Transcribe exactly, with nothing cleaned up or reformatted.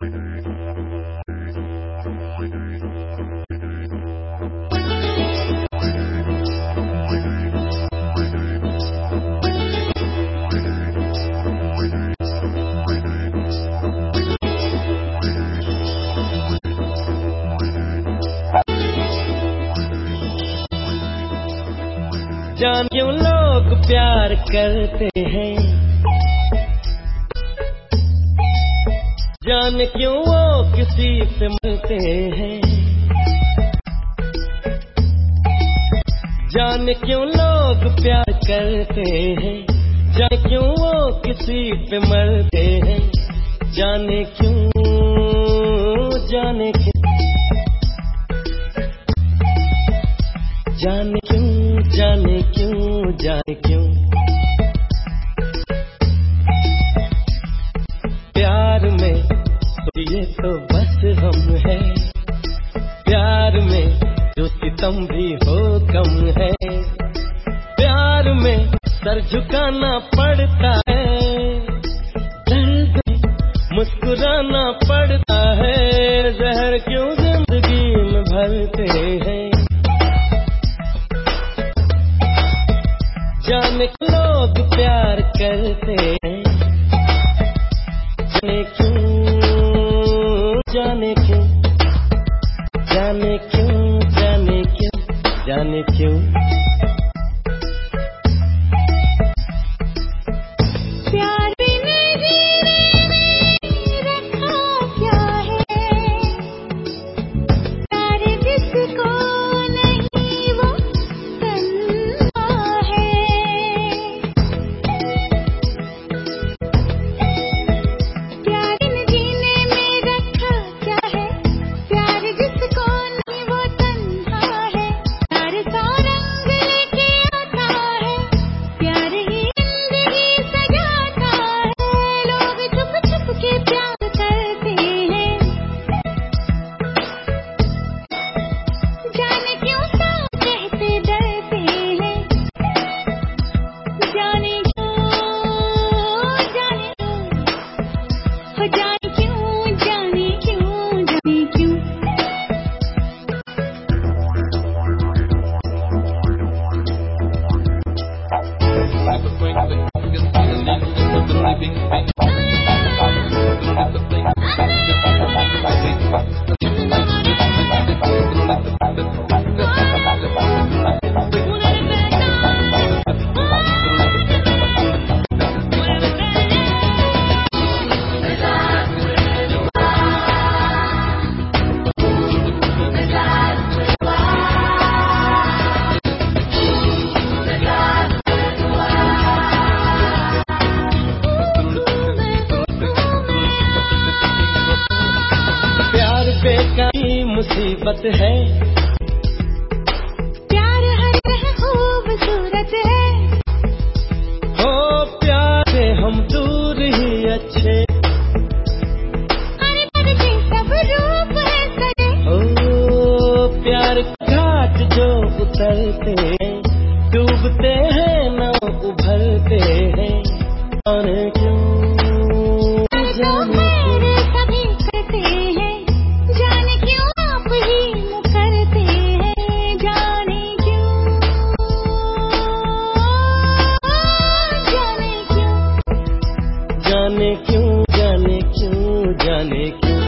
जान क्यों लोग प्यार करते हैं, जान क्यों वो किसी से मिलते हैं, जान क्यों लोग प्यार करते हैं, जान क्यों वो किसी पे मरते हैं, जाने क्यों जाने क्यों जाने क्यों जाने क्यों जाने क्यों प्यार में तो ये तो बस हम है, प्यार में जो सितम भी हो कम है, प्यार में सर झुकाना पड़ता है, दर्द मुस्कुराना पड़ता है, जहर क्यों जिंदगी में भरते हैं, जाने लोग प्यार करते हैं, जाने क्यों जाने क्यों जाने क्यों जाने क्यों जाने क्यों मुसीबत है, प्यार हर खूबसूरत है, हो प्यार से हम दूर ही अच्छे, अरे पर के सब रूप है सजे, हो प्यार घाट जो उतरते हैं, डूबते हैं न उभरते हैं, और क्यों जाने जाने क्यों जाने क्यों जाने क्यों